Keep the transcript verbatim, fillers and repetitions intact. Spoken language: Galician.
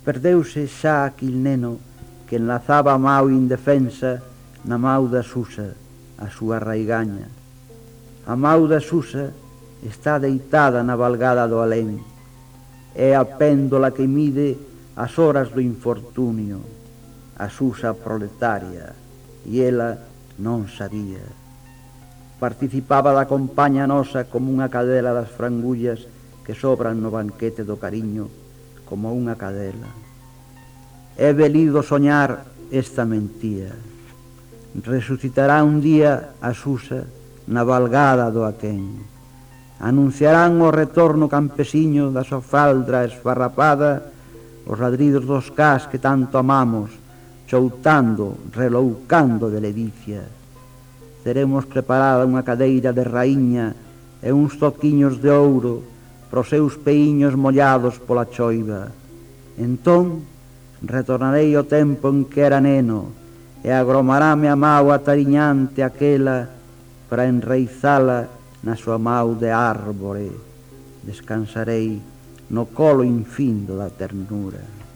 Perdeuse xa aquil neno que enlazaba a mau indefensa na mau da Susa, a súa raigaña. A mau da Susa está deitada na valgada do alén. É a péndola que mide as horas do infortunio, a Susa proletaria, e ela non sabía. Participaba da compaña nosa como unha cadela das frangullas que sobran no banquete do cariño, como unha cadela. É velido soñar esta mentía. Resucitará un día a Susa na valgada do aquén. Anunciarán o retorno campesiño da súa faldra esfarrapada, os ladridos dos cás que tanto amamos, choutando, reloucando de ledicia. Teremos preparada unha cadeira de raíña e uns toquiños de ouro pros seus peiños mollados pola choiva. Entón, retornarei ao tempo en que era neno e agromarame a mau atariñante aquela para enraizala na súa mau de árbore. Descansarei no colo infindo da ternura.